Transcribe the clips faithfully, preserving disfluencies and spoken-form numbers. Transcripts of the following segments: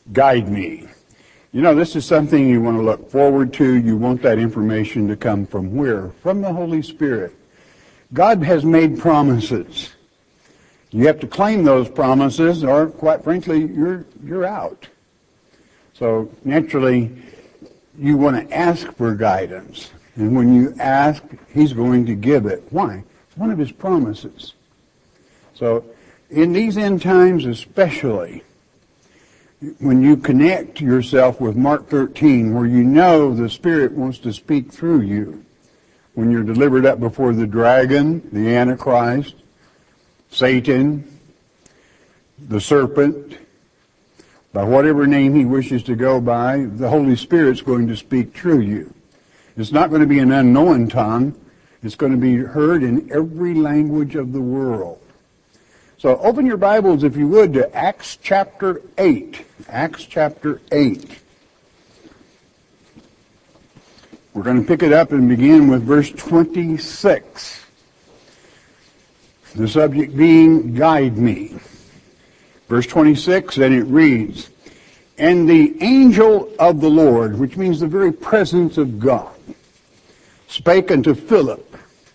Guide me. You know, this is something you want to look forward to. You want that information to come from where? From the Holy Spirit. God has made promises. You have to claim those promises, or quite frankly, you're you're out. So naturally, you want to ask for guidance. And when you ask, He's going to give it. Why? It's one of His promises. So in these end times especially, when you connect yourself with Mark thirteen, where you know the Spirit wants to speak through you, when you're delivered up before the dragon, the Antichrist, Satan, the serpent, by whatever name he wishes to go by, the Holy Spirit's going to speak through you. It's not going to be an unknown tongue. It's going to be heard in every language of the world. So open your Bibles, if you would, to Acts chapter eight. Acts chapter eight. We're going to pick it up and begin with verse twenty-six. The subject being, guide me. Verse twenty-six, and it reads, and the angel of the Lord, which means the very presence of God, spake unto Philip,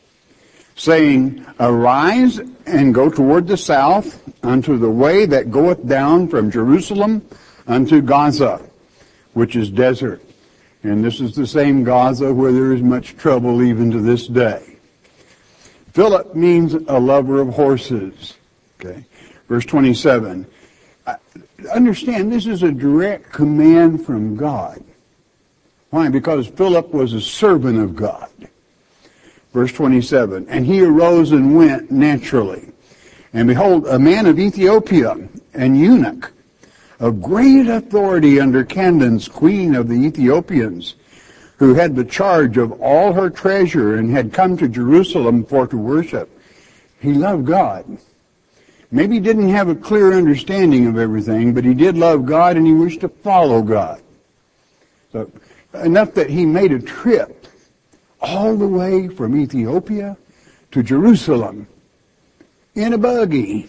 saying, arise and go toward the south unto the way that goeth down from Jerusalem unto Gaza, which is desert. And this is the same Gaza where there is much trouble even to this day. Philip means a lover of horses. Okay. Verse twenty-seven. Understand, this is a direct command from God. Why? Because Philip was a servant of God. Verse twenty-seven. And he arose and went naturally. And behold, a man of Ethiopia, an eunuch, of great authority under Candace, queen of the Ethiopians, who had the charge of all her treasure and had come to Jerusalem for to worship. He loved God. Maybe he didn't have a clear understanding of everything, but he did love God and he wished to follow God. So enough that he made a trip all the way from Ethiopia to Jerusalem in a buggy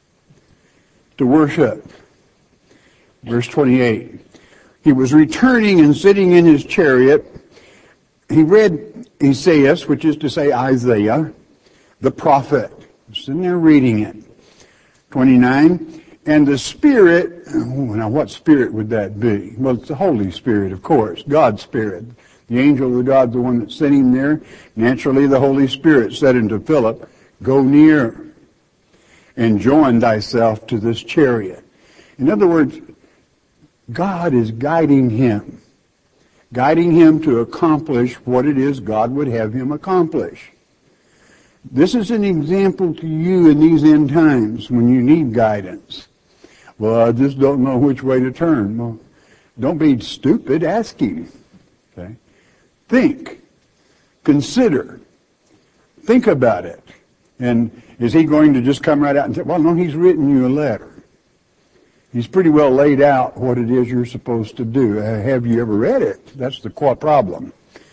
to worship. Verse twenty-eight. He was returning and sitting in his chariot. He read Isaiah, which is to say Isaiah, the prophet. He's sitting there reading it. twenty-nine. And the Spirit, oh, now what Spirit would that be? Well, it's the Holy Spirit, of course, God's Spirit. The angel of God, the one that sent him there. Naturally, the Holy Spirit said unto Philip, go near and join thyself to this chariot. In other words, God is guiding him, guiding him to accomplish what it is God would have him accomplish. This is an example to you in these end times when you need guidance. Well, I just don't know which way to turn. Well, don't be stupid. Ask him. Okay? Think. Consider. Think about it. And is he going to just come right out and say, well, no, he's written you a letter. He's pretty well laid out what it is you're supposed to do. Uh, have you ever read it? That's the core problem.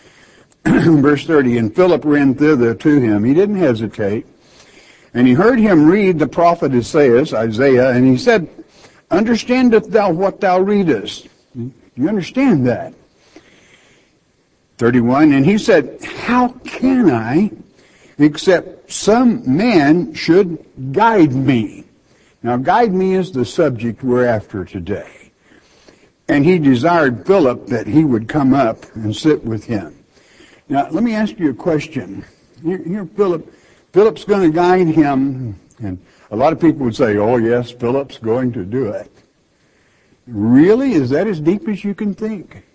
Verse thirty, and Philip ran thither to him. He didn't hesitate. And he heard him read the prophet Isaiah, Isaiah, and he said, understandest thou what thou readest? You understand that? thirty-one, and he said, how can I, except some man should guide me? Now, guide me is the subject we're after today. And he desired Philip that he would come up and sit with him. Now, let me ask you a question. Here, here Philip, Philip's going to guide him, and a lot of people would say, oh, yes, Philip's going to do it. Really? Is that as deep as you can think?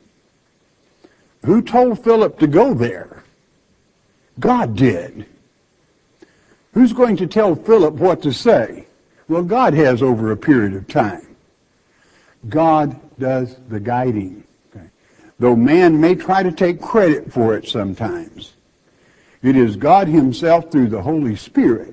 Who told Philip to go there? God did. Who's going to tell Philip what to say? Well, God has over a period of time. God does the guiding. Okay. Though man may try to take credit for it sometimes, it is God himself through the Holy Spirit.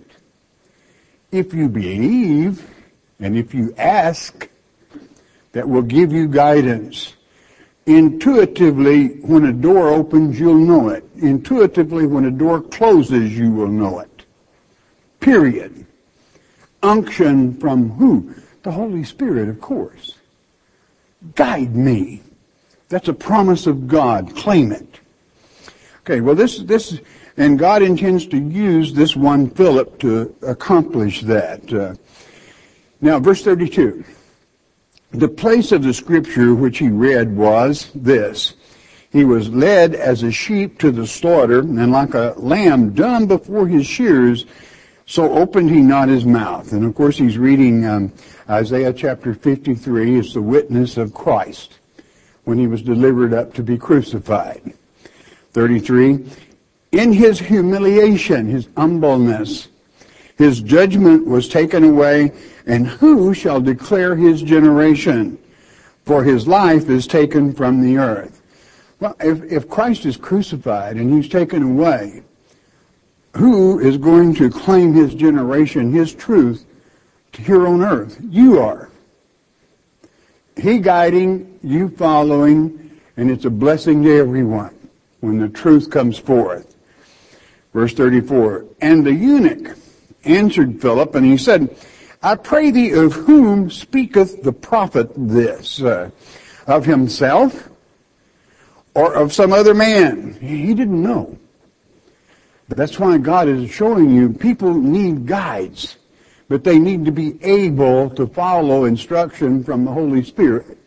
If you believe and if you ask, that will give you guidance. Intuitively, when a door opens, you'll know it. Intuitively, when a door closes, you will know it. Period. Unction from who? The Holy Spirit, of course. guide me. That's a promise of God. Claim it. Okay, well this, this, and God intends to use this one Philip to accomplish that. Uh, now, verse thirty-two. The place of the scripture which he read was this. He was led as a sheep to the slaughter, and like a lamb dumb before his shearers, so opened he not his mouth. And of course he's reading um, Isaiah chapter fifty-three. It's the witness of Christ when he was delivered up to be crucified. thirty-three. In his humiliation, his humbleness, his judgment was taken away, and who shall declare his generation? For his life is taken from the earth. Well, if, if Christ is crucified and he's taken away, who is going to claim his generation, his truth, here on earth? You are. He guiding, you following, and it's a blessing to everyone when the truth comes forth. Verse thirty-four, and the eunuch answered Philip, and he said, I pray thee, of whom speaketh the prophet this? Uh, of himself or of some other man? He didn't know. But that's why God is showing you people need guides, but they need to be able to follow instruction from the Holy Spirit.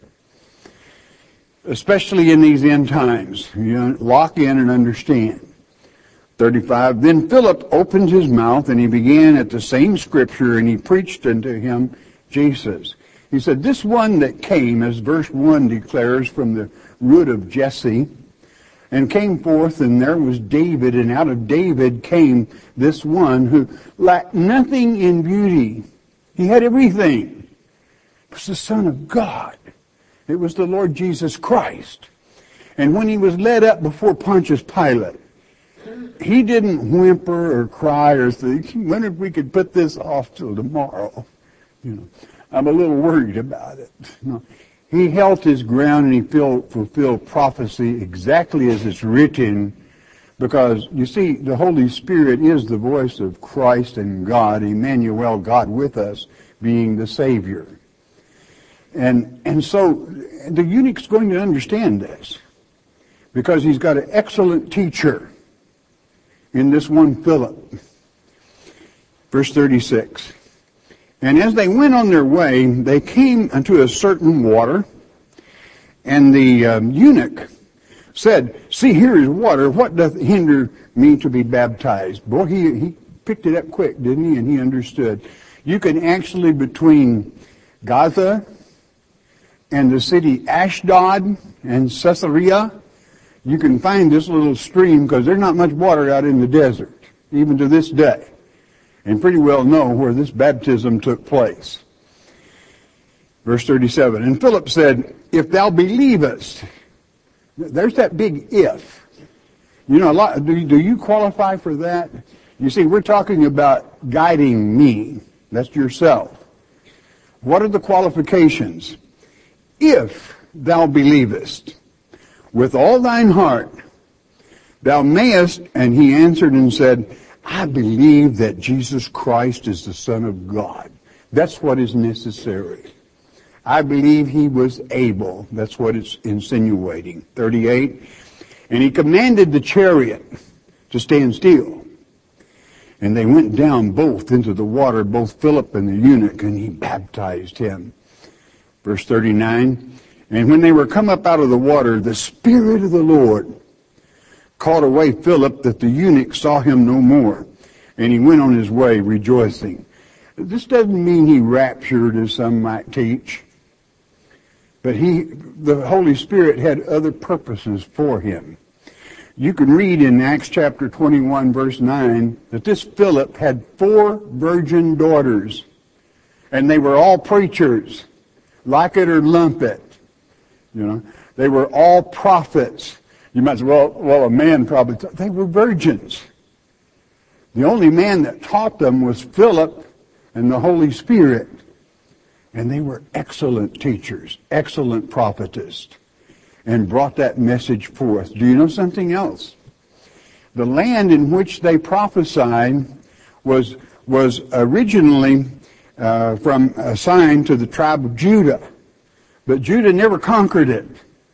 Especially in these end times. You know, lock in and understand. thirty-five, then Philip opened his mouth, and he began at the same scripture, and he preached unto him Jesus. He said, this one that came, as verse one declares, from the root of Jesse, and came forth, and there was David, and out of David came this one who lacked nothing in beauty. He had everything. It was the Son of God. It was the Lord Jesus Christ. And when he was led up before Pontius Pilate, he didn't whimper or cry or think, when if we could put this off till tomorrow? You know, I'm a little worried about it. No. He held his ground, and he fulfilled prophecy exactly as it's written, because, you see, the Holy Spirit is the voice of Christ and God, Emmanuel, God with us, being the Savior. And, and so the eunuch's going to understand this, because he's got an excellent teacher in this one Philip. Verse thirty-six. And as they went on their way, they came unto a certain water, and the um, eunuch said, see, here is water. What doth hinder me to be baptized? Boy, he, he picked it up quick, didn't he? And he understood. You can actually, between Gaza and the city Ashdod and Caesarea, you can find this little stream, because there's not much water out in the desert, even to this day. And pretty well know where this baptism took place. Verse thirty-seven, and Philip said, if thou believest, there's that big if. You know, a lot, do, do you qualify for that? You see, we're talking about guiding me. That's yourself. What are the qualifications? If thou believest with all thine heart, thou mayest, and he answered and said, I believe that Jesus Christ is the Son of God. That's what is necessary. I believe he was able. That's what it's insinuating. thirty-eight, and he commanded the chariot to stand still. And they went down both into the water, both Philip and the eunuch, and he baptized him. Verse thirty-nine, and when they were come up out of the water, the Spirit of the Lord caught away Philip, that the eunuch saw him no more, and he went on his way rejoicing. This doesn't mean he raptured, as some might teach, but he, the Holy Spirit had other purposes for him. You can read in Acts chapter twenty-one, verse nine, that this Philip had four virgin daughters, and they were all preachers, like it or lump it. You know, they were all prophets. You might say, well, well, a man probably taught. They were virgins. The only man that taught them was Philip and the Holy Spirit. And they were excellent teachers, excellent prophetists, and brought that message forth. Do you know something else? The land in which they prophesied was, was originally uh, from assigned to the tribe of Judah. But Judah never conquered it.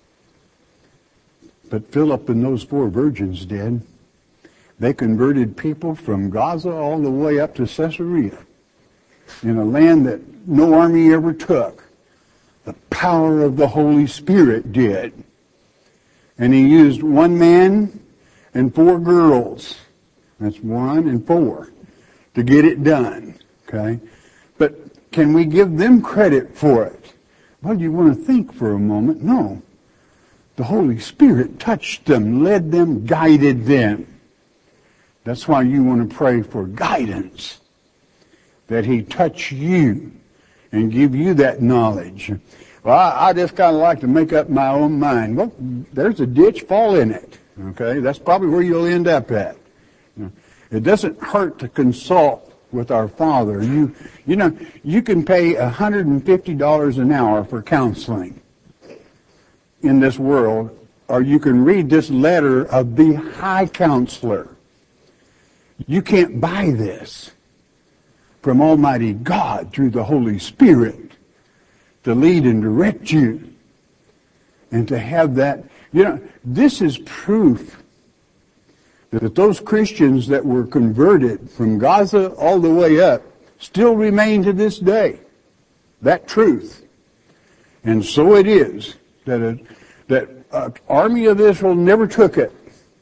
But Philip and those four virgins did. They converted people from Gaza all the way up to Caesarea, in a land that no army ever took. The power of the Holy Spirit did. And he used one man and four girls. That's one and four to get it done. Okay? But can we give them credit for it? Well, you want to think for a moment. No. The Holy Spirit touched them, led them, guided them. That's why you want to pray for guidance, that he touch you and give you that knowledge. Well, I, I just kind of like to make up my own mind. Well, there's a ditch, fall in it. Okay, that's probably where you'll end up at. It doesn't hurt to consult with our Father. You, you know, you can pay one hundred fifty dollars an hour for counseling in this world, or you can read this letter of the High Counselor. You can't buy this from Almighty God through the Holy Spirit to lead and direct you and to have that. You know, this is proof that those Christians that were converted from Gaza all the way up still remain to this day. That truth. And so it is that a, that an army of Israel never took it.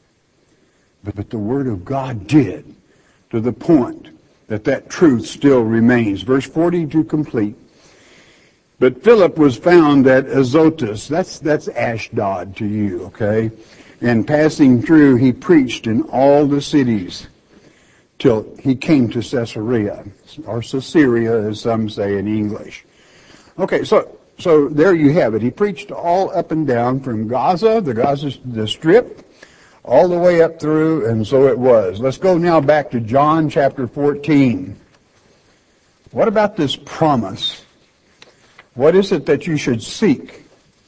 But the Word of God did, to the point that that truth still remains. Verse forty to complete. But Philip was found at Azotus. That's, that's Ashdod to you, okay? And passing through, he preached in all the cities till he came to Caesarea, or Caesarea, as some say in English. Okay, so so there you have it. He preached all up and down from Gaza, the Gaza the Strip, all the way up through, and so it was. Let's go now back to John chapter fourteen. What about this promise? What is it that you should seek?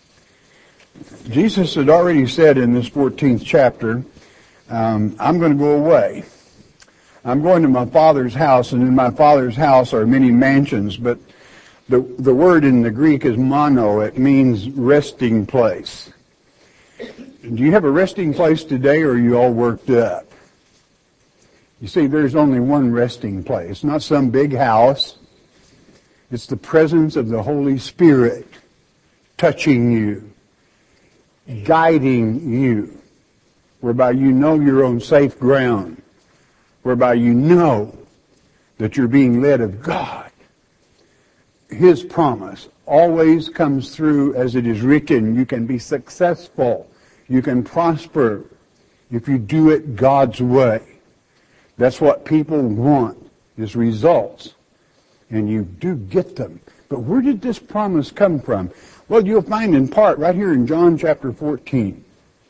Jesus had already said in this fourteenth chapter, um, I'm going to go away. I'm going to my Father's house, and in my Father's house are many mansions, but the, the word in the Greek is mono. It means resting place. Do you have a resting place today, or are you all worked up? You see, there's only one resting place, not some big house. It's the presence of the Holy Spirit touching you, guiding you, whereby you know you're on safe ground, whereby you know that you're being led of God. His promise always comes through as it is written. You can be successful. You can prosper if you do it God's way. That's what people want, is results. And you do get them. But where did this promise come from? Well, you'll find in part right here in John chapter fourteen.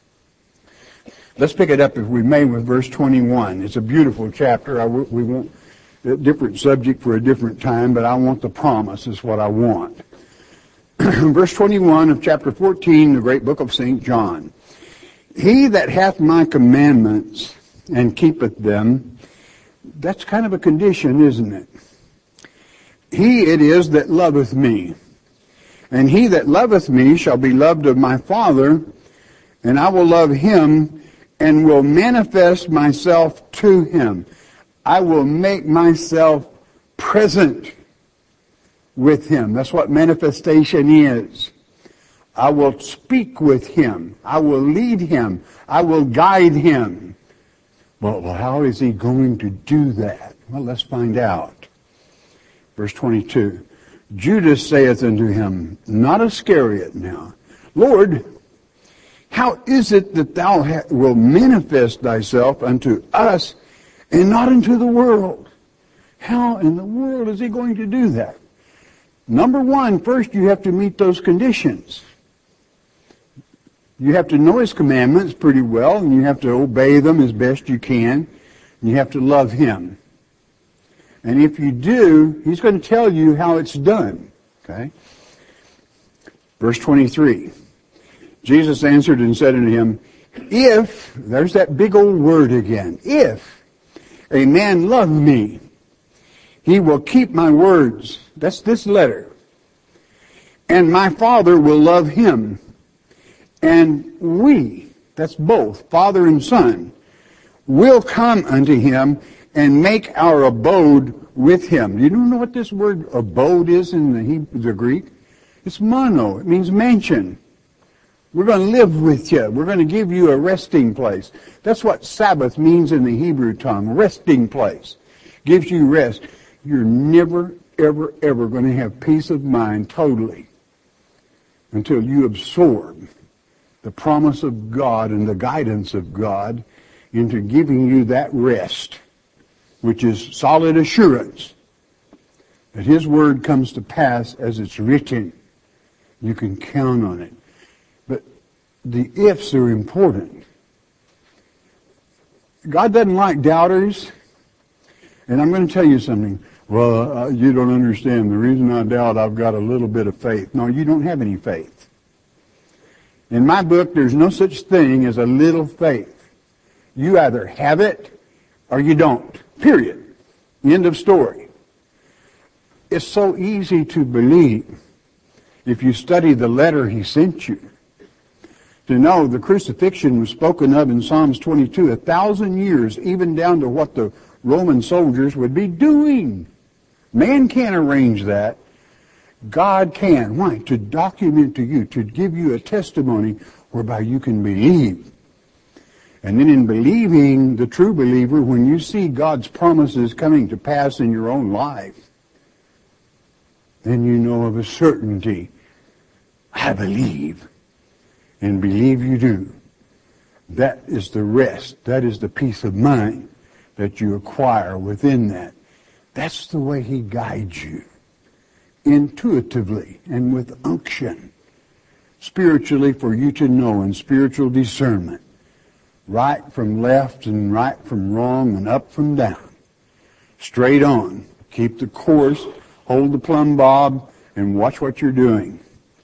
Let's pick it up, if we may, with verse twenty-one. It's a beautiful chapter. I, we won't, a different subject for a different time, but I want the promise is what I want. Verse twenty-one of chapter fourteen, the great book of Saint John. He that hath my commandments and keepeth them, that's kind of a condition, isn't it? He it is that loveth me. And he that loveth me shall be loved of my Father, and I will love him, and will manifest myself to him. I will make myself present with him. That's what manifestation is. I will speak with him. I will lead him. I will guide him. Well, well, how is he going to do that? Well, let's find out. Verse twenty-two. Judas saith unto him, not Iscariot now, Lord, how is it that thou ha- wilt manifest thyself unto us and not unto the world? How in the world is he going to do that? Number one, first you have to meet those conditions. You have to know his commandments pretty well, and you have to obey them as best you can, and you have to love him. And if you do, he's going to tell you how it's done. Okay? Verse twenty-three. Jesus answered and said unto him, if, there's that big old word again, if a man love me, he will keep my words. That's this letter. And my Father will love him. And we, that's both, Father and Son, will come unto him and make our abode with him. You don't know what this word abode is in the Hebrew, the Greek? It's mono. It means mansion. We're going to live with you. We're going to give you a resting place. That's what Sabbath means in the Hebrew tongue. Resting place. Gives you rest. You're never, ever, ever going to have peace of mind totally until you absorb the promise of God and the guidance of God into giving you that rest, which is solid assurance that his word comes to pass as it's written. You can count on it. But the ifs are important. God doesn't like doubters. And I'm going to tell you something. Well, uh, you don't understand. The reason I doubt, I've got a little bit of faith. No, you don't have any faith. In my book, there's no such thing as a little faith. You either have it or you don't. Period. End of story. It's so easy to believe if you study the letter he sent you. To know the crucifixion was spoken of in Psalms twenty-two, a thousand years, even down to what the Roman soldiers would be doing. Man can't arrange that. God can. Why? To document to you, to give you a testimony whereby you can believe. And then in believing, the true believer, when you see God's promises coming to pass in your own life, then you know of a certainty, I believe. And believe you do. That is the rest. That is the peace of mind that you acquire within that. That's the way he guides you. Intuitively and with unction. Spiritually for you to know in spiritual discernment. Right from left and right from wrong and up from down. Straight on. Keep the course. Hold the plumb bob and watch what you're doing.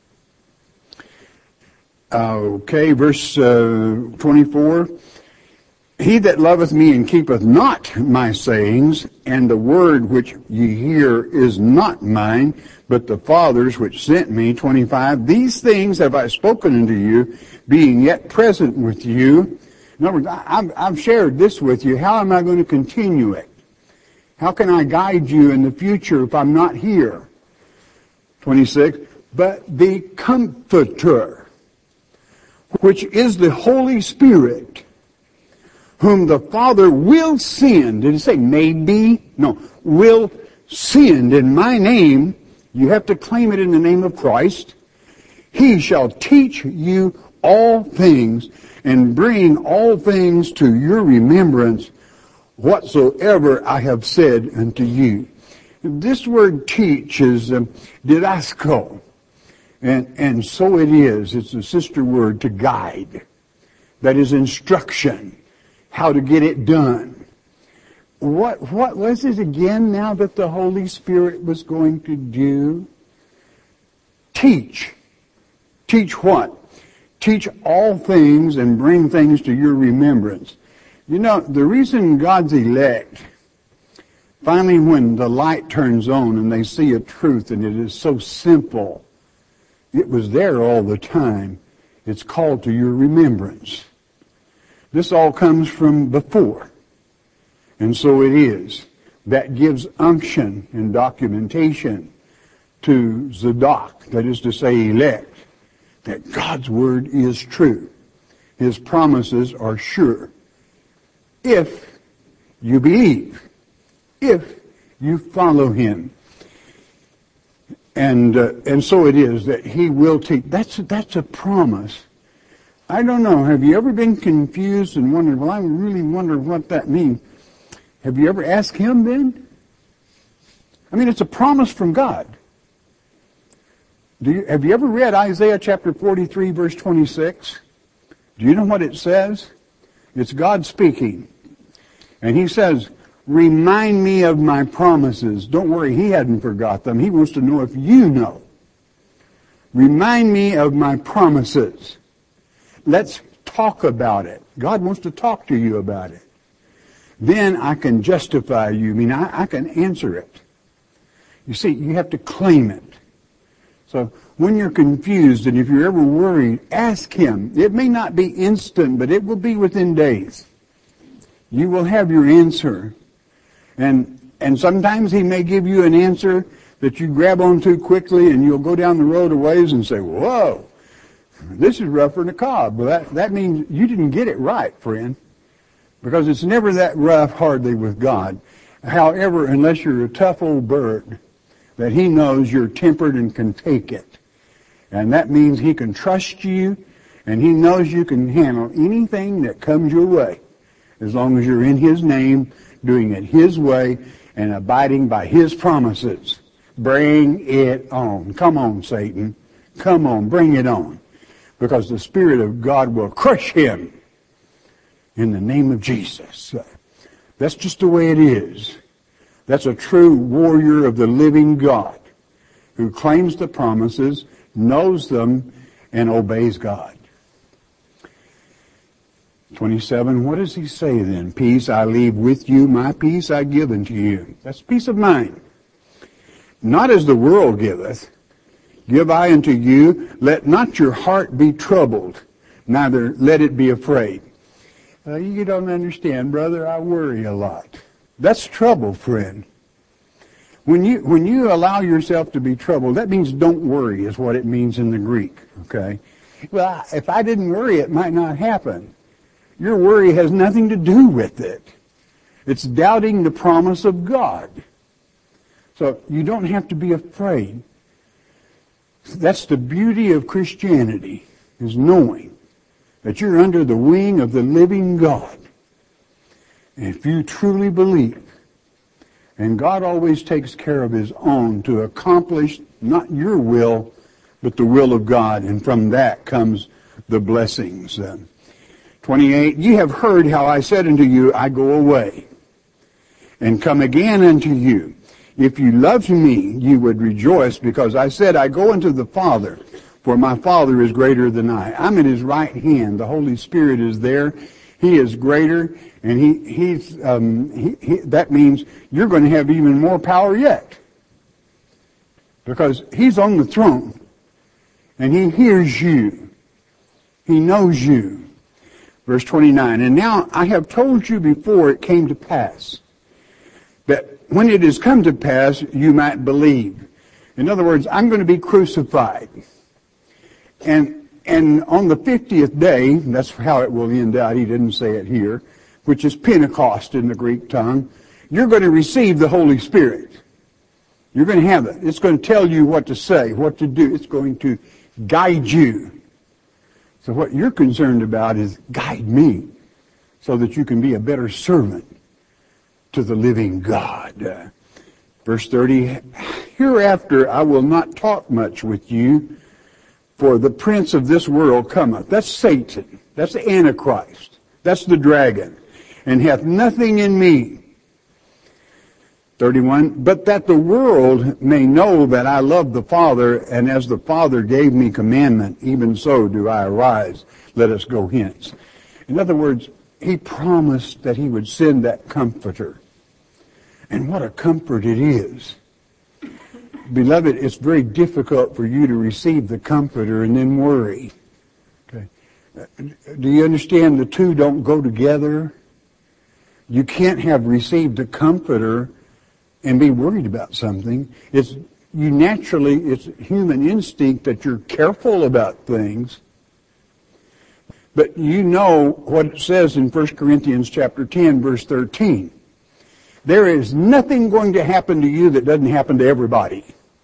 Uh, okay, verse uh, twenty-four. He that loveth me and keepeth not my sayings, and the word which ye hear is not mine, but the Father's which sent me. twenty-five. These things have I spoken unto you, being yet present with you. In other words, I've, I've shared this with you. How am I going to continue it? How can I guide you in the future if I'm not here? twenty-six. But the Comforter, which is the Holy Spirit, whom the Father will send. Did it say maybe? No. Will send in my name. You have to claim it in the name of Christ. He shall teach you all things and bring all things to your remembrance whatsoever I have said unto you. This word teach is um, didasko. And, and so it is. It's a sister word to guide. That is instruction. How to get it done. What, what was it again now that the Holy Spirit was going to do? Teach. Teach what? Teach all things and bring things to your remembrance. You know, the reason God's elect, finally when the light turns on and they see a truth and it is so simple, it was there all the time. It's called to your remembrance. This all comes from before. And so it is. That gives unction and documentation to Zadok, that is to say elect, that God's word is true. His promises are sure. If you believe. If you follow him. And uh, and so it is that he will teach. That's, that's a promise. I don't know. Have you ever been confused and wondered, well, I really wonder what that means. Have you ever asked him then? I mean, it's a promise from God. Do you, have you ever read Isaiah chapter forty-three, verse twenty-six? Do you know what it says? It's God speaking. And he says, remind me of my promises. Don't worry, he hadn't forgot them. He wants to know if you know. Remind me of my promises. Let's talk about it. God wants to talk to you about it. Then I can justify you. I mean, I, I can answer it. You see, you have to claim it. So when you're confused and if you're ever worried, ask Him. It may not be instant, but it will be within days. You will have your answer. And and sometimes He may give you an answer that you grab onto quickly, and you'll go down the road a ways and say, whoa, this is rougher than a cob. Well, that, that means you didn't get it right, friend. Because it's never that rough, hardly, with God. However, unless you're a tough old bird, that He knows you're tempered and can take it. And that means He can trust you, and He knows you can handle anything that comes your way, as long as you're in His name, doing it His way, and abiding by His promises. Bring it on. Come on, Satan. Come on, bring it on. Because the Spirit of God will crush him in the name of Jesus. That's just the way it is. That's a true warrior of the living God who claims the promises, knows them, and obeys God. twenty-seven, what does he say then? Peace I leave with you, my peace I give unto you. That's peace of mind. Not as the world giveth, give I unto you. Let not your heart be troubled, neither let it be afraid. Uh, you don't understand, brother. I worry a lot. That's trouble, friend. When you when you allow yourself to be troubled, that means don't worry is what it means in the Greek. Okay. Well, if I didn't worry, it might not happen. Your worry has nothing to do with it. It's doubting the promise of God. So you don't have to be afraid. That's the beauty of Christianity, is knowing that you're under the wing of the living God. And if you truly believe, and God always takes care of His own to accomplish not your will, but the will of God, and from that comes the blessings. Uh, twenty-eight, ye have heard how I said unto you, I go away, and come again unto you. If you loved me, you would rejoice, because I said, I go unto the Father, for my Father is greater than I. I'm in His right hand. The Holy Spirit is there. He is greater, and he, he's, um, he, he, that means you're going to have even more power yet. Because He's on the throne, and He hears you. He knows you. Verse twenty-nine, and now I have told you before it came to pass, that when it has come to pass, you might believe. In other words, I'm going to be crucified. And and on the fiftieth day, that's how it will end out, he didn't say it here, which is Pentecost in the Greek tongue, you're going to receive the Holy Spirit. You're going to have it. It's going to tell you what to say, what to do. It's going to guide you. So what you're concerned about is guide me so that you can be a better servant to the living God. Uh, verse thirty, hereafter I will not talk much with you, for the prince of this world cometh. That's Satan. That's the Antichrist. That's the dragon. And hath nothing in me. thirty-one, but that the world may know that I love the Father, and as the Father gave me commandment, even so do I arise. Let us go hence. In other words, He promised that He would send that Comforter. And what a comfort it is. Beloved, it's very difficult for you to receive the Comforter and then worry. Okay. Do you understand the two don't go together? You can't have received the Comforter and be worried about something. It's you naturally, it's human instinct that you're careful about things. But you know what it says in First Corinthians chapter ten, verse thirteen. There is nothing going to happen to you that doesn't happen to everybody.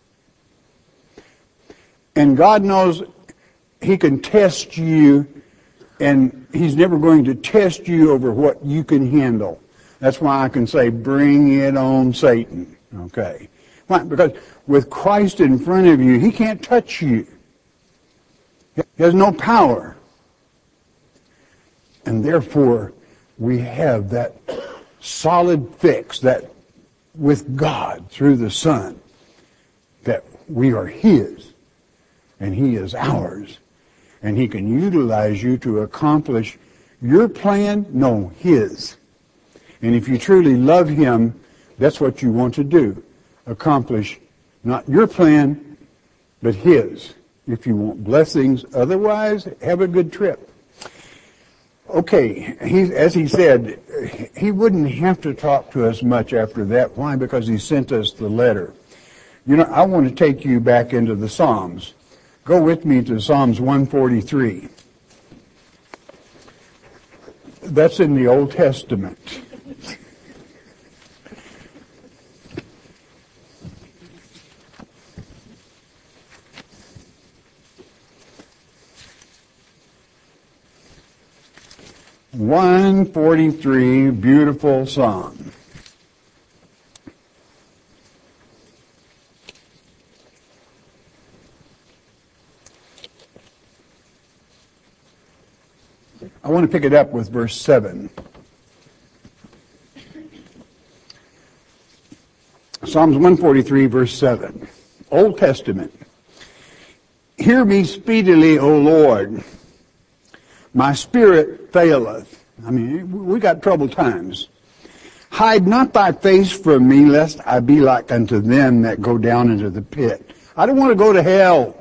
And God knows He can test you, and He's never going to test you over what you can handle. That's why I can say, bring it on, Satan. Okay. Why? Because with Christ in front of you, He can't touch you. He has no power. And therefore, we have that solid fix that with God through the Son, that we are His and He is ours, and He can utilize you to accomplish your plan, no, His. And if you truly love Him, that's what you want to do. Accomplish not your plan, but His. if you want blessings. Otherwise, have a good trip. Okay, he, as he said, he wouldn't have to talk to us much after that. Why? Because he sent us the letter. You know, I want to take you back into the Psalms. Go with me to Psalms one forty-three. That's in the Old Testament. one forty-three, beautiful psalm. I want to pick it up with verse seven. Psalms one forty-three, verse seven. Old Testament. Hear me speedily, O Lord. My spirit faileth. I mean, we got troubled times. Hide not thy face from me, lest I be like unto them that go down into the pit. I don't want to go to hell.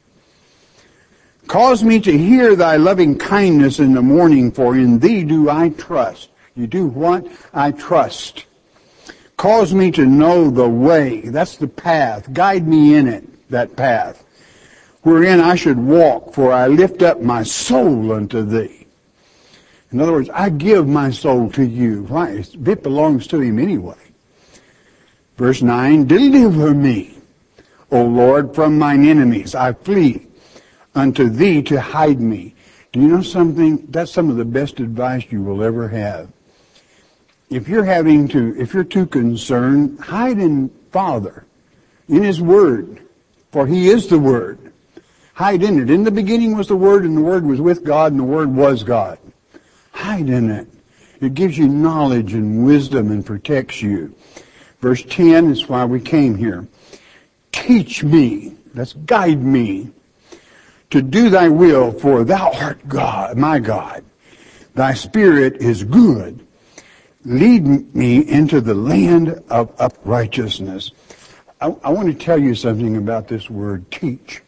Cause me to hear thy loving kindness in the morning, for in thee do I trust. You do what? I trust. Cause me to know the way. That's the path. Guide me in it, that path, wherein I should walk, for I lift up my soul unto thee. In other words, I give my soul to you. Why? It belongs to him anyway. Verse nine, deliver me, O Lord, from mine enemies. I flee unto thee to hide me. Do you know something? That's some of the best advice you will ever have. If you're having to, if you're too concerned, hide in Father, in his Word, for he is the Word. Hide in it. In the beginning was the Word, and the Word was with God, and the Word was God. Hide in it. It gives you knowledge and wisdom and protects you. Verse ten is why we came here. Teach me, that's guide me, to do thy will, for thou art God, my God. Thy Spirit is good. Lead me into the land of uprightness. I, I want to tell you something about this word, teach.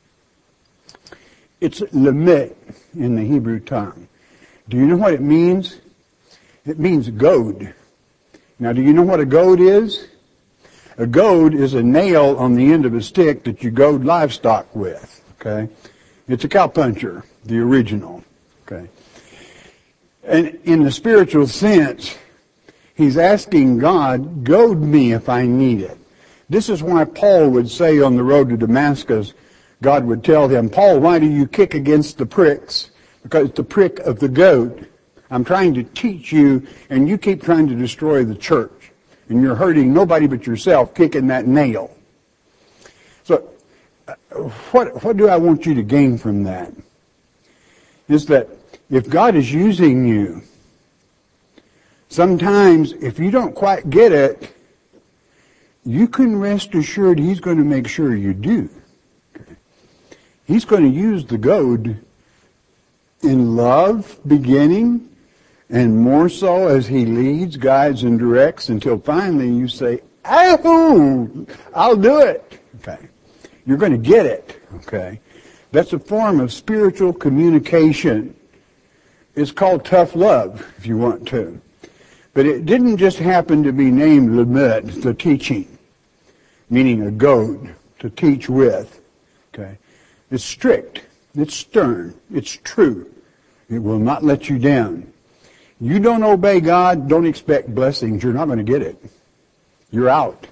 It's lamet in the Hebrew tongue. Do you know what it means? It means goad. Now, do you know what a goad is? A goad is a nail on the end of a stick that you goad livestock with. Okay? It's a cowpuncher, the original. Okay? And in the spiritual sense, he's asking God, goad me if I need it. This is why Paul would say on the road to Damascus, God would tell him, Paul, why do you kick against the pricks? Because it's the prick of the goad. I'm trying to teach you, and you keep trying to destroy the church. And you're hurting nobody but yourself kicking that nail. So, uh, what, what do I want you to gain from that? Is that if God is using you, sometimes if you don't quite get it, you can rest assured he's going to make sure you do. He's going to use the goad in love, beginning, and more so as he leads, guides, and directs until finally you say, oh, I'll do it. Okay. You're going to get it. Okay. That's a form of spiritual communication. It's called tough love, if you want to. But it didn't just happen to be named lamet, the teaching, meaning a goad, to teach with. Okay. It's strict. It's stern. It's true. It will not let you down. You don't obey God, don't expect blessings. You're not going to get it. You're out.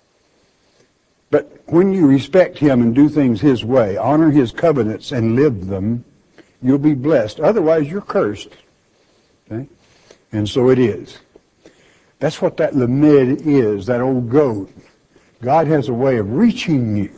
But when you respect him and do things his way, honor his covenants and live them, you'll be blessed. Otherwise, you're cursed. Okay? And so it is. That's what that lamed is, that old goat. God has a way of reaching you.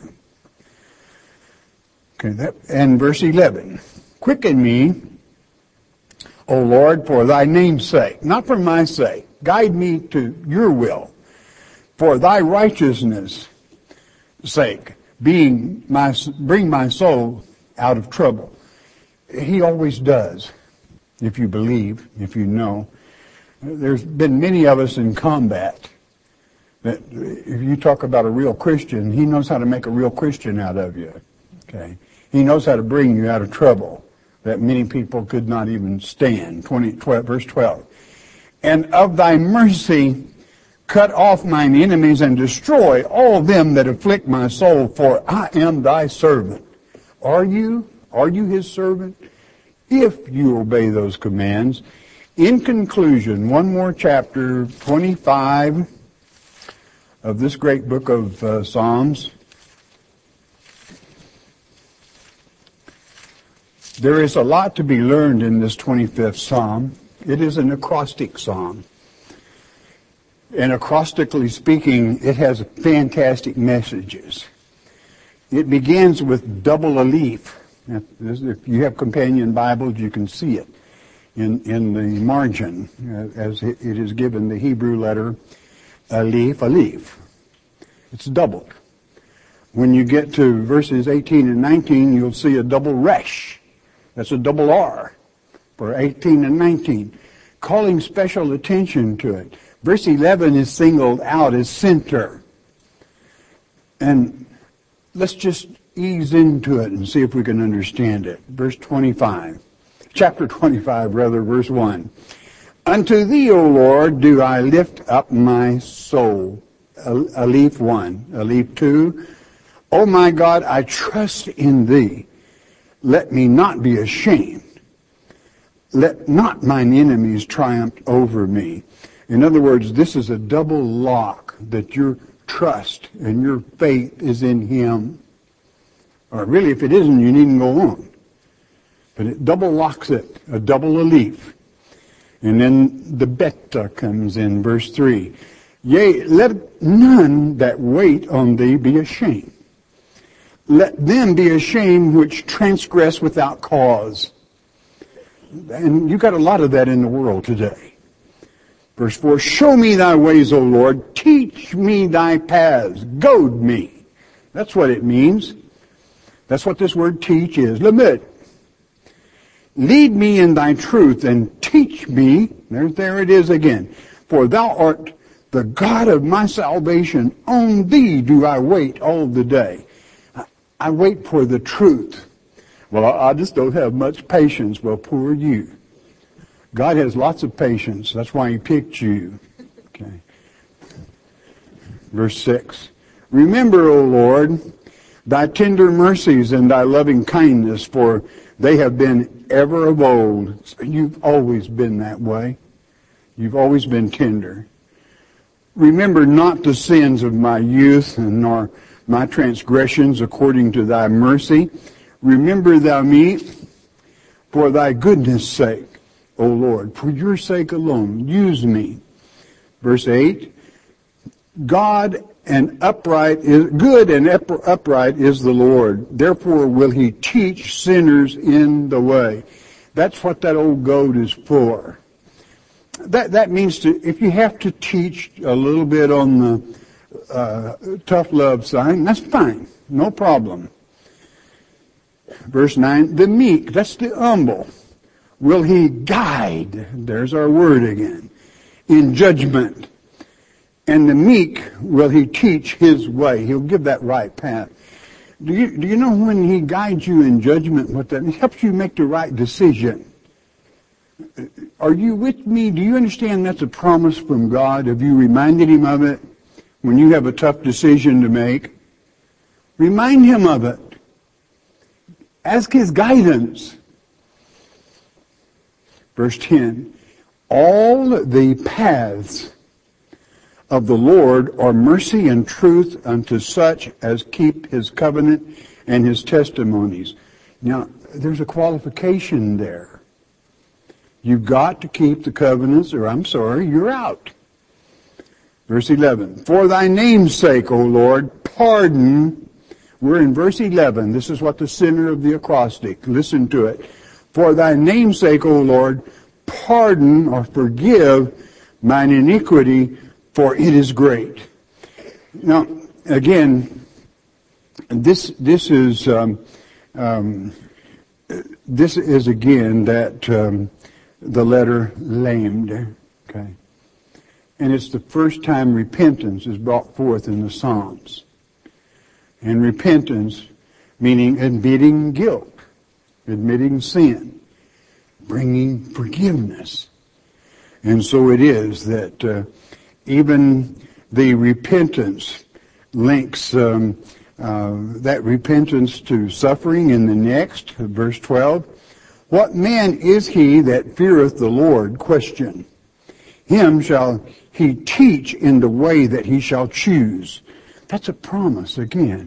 Okay, that, and verse eleven. Quicken me, O Lord, for thy name's sake, not for my sake. Guide me to your will, for thy righteousness' sake, being my, bring my soul out of trouble. He always does, if you believe, if you know. There's been many of us in combat that if you talk about a real Christian, he knows how to make a real Christian out of you. Okay. He knows how to bring you out of trouble that many people could not even stand. twenty, twelve, verse twelve. And of thy mercy cut off mine enemies and destroy all them that afflict my soul, for I am thy servant. Are you? Are you his servant? If you obey those commands. In conclusion, one more chapter, twenty-five of this great book of uh, Psalms. There is a lot to be learned in this twenty-fifth Psalm. It is an acrostic psalm. And acrostically speaking, it has fantastic messages. It begins with double alif. If you have companion Bibles, you can see it in, in the margin as it is given the Hebrew letter alif, alif. It's doubled. When you get to verses eighteen and nineteen, you'll see a double resh. That's a double R for eighteen and nineteen, calling special attention to it. Verse eleven is singled out as center. And let's just ease into it and see if we can understand it. Verse twenty-five, chapter twenty-five, rather, verse one. Unto thee, O Lord, do I lift up my soul. Alif one. Alif two. O my God, I trust in thee. Let me not be ashamed. Let not mine enemies triumph over me. In other words, this is a double lock that your trust and your faith is in him. Or really, if it isn't, you needn't go on. But it double locks it, a double alif. And then the beta comes in, verse three. Yea, let none that wait on thee be ashamed. Let them be ashamed which transgress without cause. And you got a lot of that in the world today. Verse four, show me thy ways, O Lord. Teach me thy paths. Goad me. That's what it means. That's what this word teach is. Limit. Lead me in thy truth and teach me. There, there it is again. For thou art the God of my salvation. On thee do I wait all the day. I, I wait for the truth. Well, I, I just don't have much patience. Well, poor you. God has lots of patience. That's why he picked you. Okay. Verse six. Remember, O Lord, thy tender mercies and thy loving kindness, for they have been ever of old. So you've always been that way. You've always been tender. Remember not the sins of my youth, and nor my transgressions according to thy mercy. Remember thou me for thy goodness' sake. O Lord, for your sake alone, use me. Verse eight, God and upright is good and upright is the Lord. Therefore will he teach sinners in the way. That's what that old goad is for. That that means to, if you have to teach a little bit on the uh, tough love sign, that's fine, no problem. Verse nine, the meek, that's the humble. Will he guide, there's our word again, in judgment. And the meek will he teach his way. He'll give that right path. Do you, do you know when he guides you in judgment, what that means? It helps you make the right decision. Are you with me? Do you understand that's a promise from God? Have you reminded him of it when you have a tough decision to make? Remind him of it. Ask his guidance. Verse ten, all the paths of the Lord are mercy and truth unto such as keep his covenant and his testimonies. Now, there's a qualification there. You've got to keep the covenants, or I'm sorry, you're out. Verse eleven, for thy name's sake, O Lord, pardon. We're in verse eleven. This is what the center of the acrostic. Listen to it. For thy name's sake, O Lord, pardon or forgive mine iniquity, for it is great. Now, again, this this is um, um, this is again that um, the letter lamed. Okay, and it's the first time repentance is brought forth in the Psalms, and repentance meaning admitting guilt, admitting sin, bringing forgiveness. And so it is that uh, even the repentance links um, uh, that repentance to suffering in the next, verse twelve. What man is he that feareth the Lord? Question. Him shall he teach in the way that he shall choose. That's a promise again.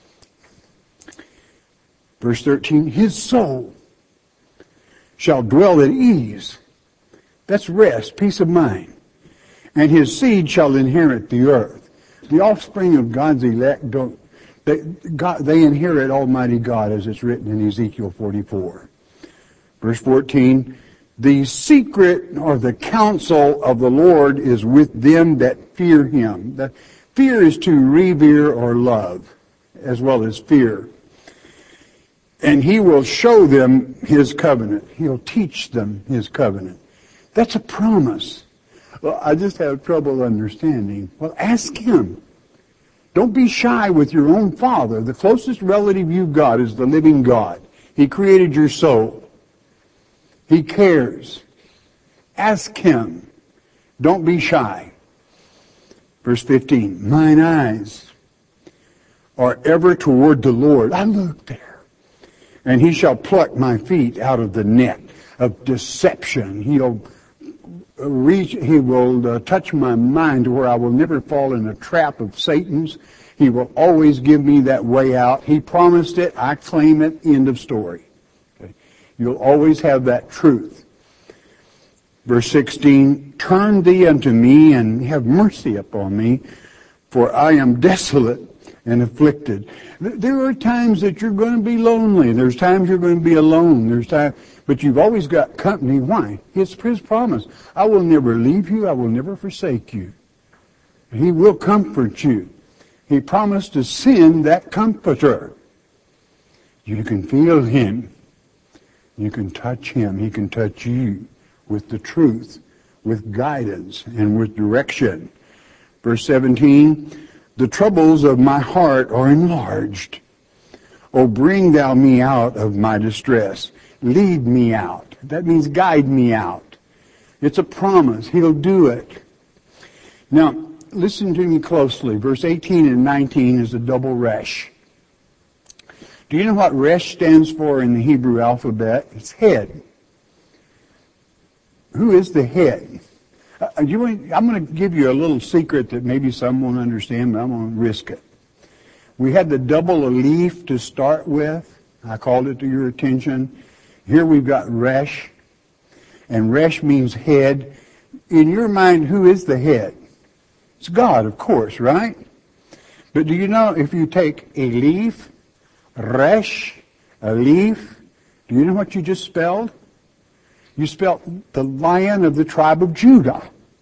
Verse thirteen, his soul shall dwell at ease. That's rest, peace of mind. And his seed shall inherit the earth. The offspring of God's elect don't, they, God, they inherit Almighty God, as it's written in Ezekiel forty-four. Verse fourteen, the secret or the counsel of the Lord is with them that fear him. That fear is to revere or love, as well as fear. And he will show them his covenant. He'll teach them his covenant. That's a promise. Well, I just have trouble understanding. Well, ask him. Don't be shy with your own Father. The closest relative you've got is the living God. He created your soul. He cares. Ask him. Don't be shy. Verse fifteen, mine eyes are ever toward the Lord. I look there. And he shall pluck my feet out of the net of deception. He'll reach, he will uh, touch my mind to where I will never fall in a trap of Satan's. He will always give me that way out. He promised it. I claim it. End of story. Okay. You'll always have that truth. Verse sixteen, turn thee unto me and have mercy upon me, for I am desolate and afflicted. There are times that you're going to be lonely. There's times you're going to be alone. There's time, but you've always got company. Why? It's his promise. I will never leave you. I will never forsake you. He will comfort you. He promised to send that comforter. You can feel him. You can touch him. He can touch you with the truth, with guidance, and with direction. Verse seventeen, the troubles of my heart are enlarged. O bring thou me out of my distress. Lead me out. That means guide me out. It's a promise. He'll do it. Now, listen to me closely. Verse eighteen and nineteen is a double resh. Do you know what resh stands for in the Hebrew alphabet? It's head. Who is the head? Uh, you, I'm going to give you a little secret that maybe some won't understand, but I'm going to risk it. We had the double alif to start with. I called it to your attention. Here we've got resh, and resh means head. In your mind, who is the head? It's God, of course, right? But do you know if you take alif, resh, alif, do you know what you just spelled? You spelled the Lion of the tribe of Judah.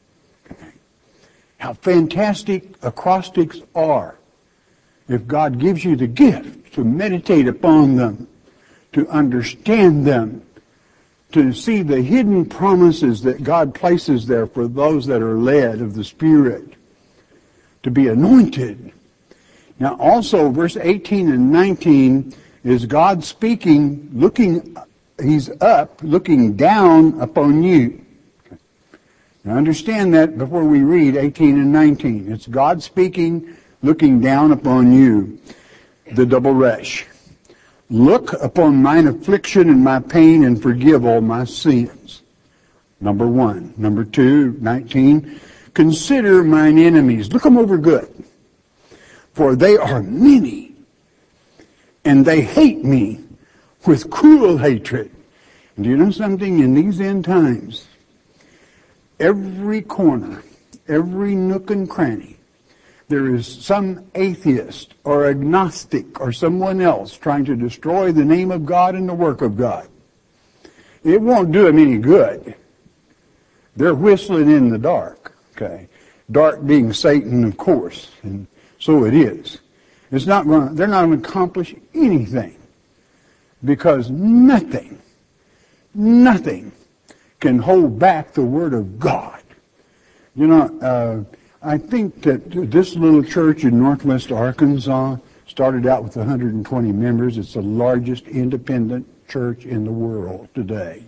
How fantastic acrostics are. If God gives you the gift to meditate upon them, to understand them, to see the hidden promises that God places there for those that are led of the Spirit, to be anointed. Now also, verse eighteen and nineteen is God speaking, looking, he's up, looking down upon you. Now understand that before we read eighteen and nineteen. It's God speaking, looking down upon you. The double resh. Look upon mine affliction and my pain and forgive all my sins. Number one. Number two, nineteen. Consider mine enemies. Look them over good. For they are many, and they hate me with cruel hatred. And do you know something? In these end times, every corner, every nook and cranny, there is some atheist or agnostic or someone else trying to destroy the name of God and the work of God. It won't do them any good. They're whistling in the dark. Okay, dark being Satan, of course, and so it is. It's not going. They're not going to accomplish anything because nothing, nothing can hold back the Word of God. You know, uh, I think that this little church in Northwest Arkansas, Started out with one hundred twenty members. It's the largest independent church in the world today.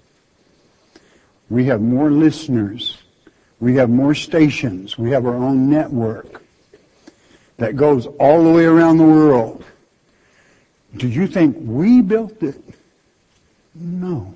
We have more listeners. We have more stations. We have our own network that goes all the way around the world. Do you think we built it? No.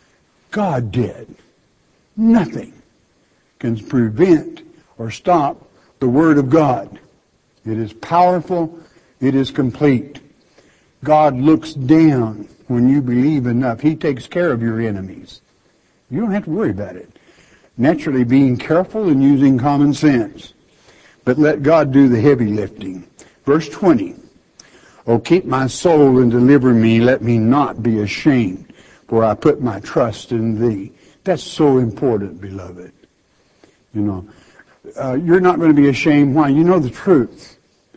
God did. Nothing can prevent or stop the Word of God. It is powerful. It is complete. God looks down when you believe enough. He takes care of your enemies. You don't have to worry about it. Naturally, being careful and using common sense. But let God do the heavy lifting. Verse twenty. Oh, keep my soul and deliver me. Let me not be ashamed, for I put my trust in thee. That's so important, beloved. You know, uh, you're not going to be ashamed. Why? You know the truth.